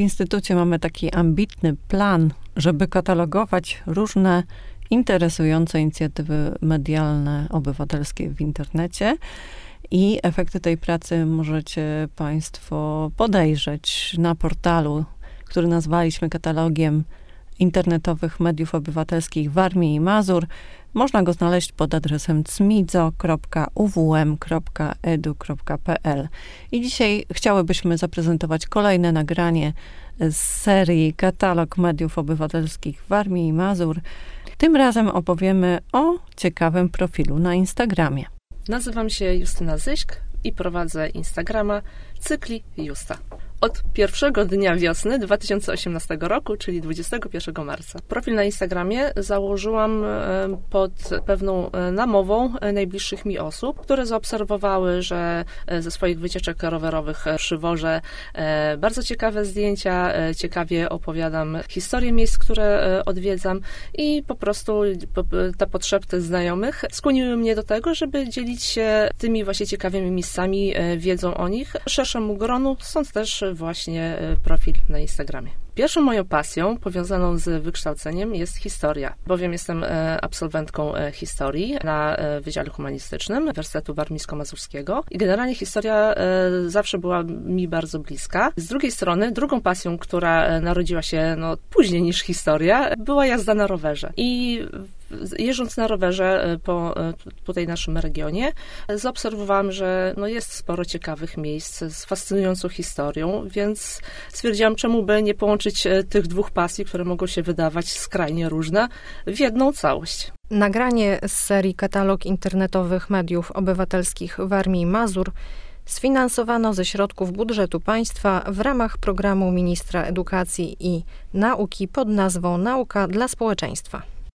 Instytucie mamy taki ambitny plan, żeby katalogować różne interesujące inicjatywy medialne, obywatelskie w internecie. I efekty tej pracy możecie Państwo podejrzeć na portalu, który nazwaliśmy katalogiem internetowych mediów obywatelskich Warmii i Mazur. Można go znaleźć pod adresem cmidzo.uwm.edu.pl. I dzisiaj chciałybyśmy zaprezentować kolejne nagranie z serii Katalog Mediów Obywatelskich Warmii i Mazur. Tym razem opowiemy o ciekawym profilu na Instagramie. Nazywam się Justyna Zyśk i prowadzę Instagrama Cykli Justa. Od pierwszego dnia wiosny 2018 roku, czyli 21 marca. Profil na Instagramie założyłam pod pewną namową najbliższych mi osób, które zaobserwowały, że ze swoich wycieczek rowerowych przywożę bardzo ciekawe zdjęcia, ciekawie opowiadam historie miejsc, które odwiedzam i po prostu te podszepty znajomych skłoniły mnie do tego, żeby dzielić się tymi właśnie ciekawymi miejscami, wiedzą o nich szerszemu gronu, stąd też właśnie profil na Instagramie. Pierwszą moją pasją powiązaną z wykształceniem jest historia, bowiem jestem absolwentką historii na Wydziale Humanistycznym Uniwersytetu Warmińsko-Mazurskiego i generalnie historia zawsze była mi bardzo bliska. Z drugiej strony, drugą pasją, która narodziła się później niż historia, była jazda na rowerze. I jeżdżąc na rowerze po tutaj naszym regionie, zaobserwowałam, że jest sporo ciekawych miejsc z fascynującą historią, więc stwierdziłam, czemu by nie połączyć tych dwóch pasji, które mogą się wydawać skrajnie różne, w jedną całość. Nagranie z serii Katalog Internetowych Mediów Obywatelskich Warmii i Mazur sfinansowano ze środków budżetu państwa w ramach programu Ministra Edukacji i Nauki pod nazwą Nauka dla Społeczeństwa.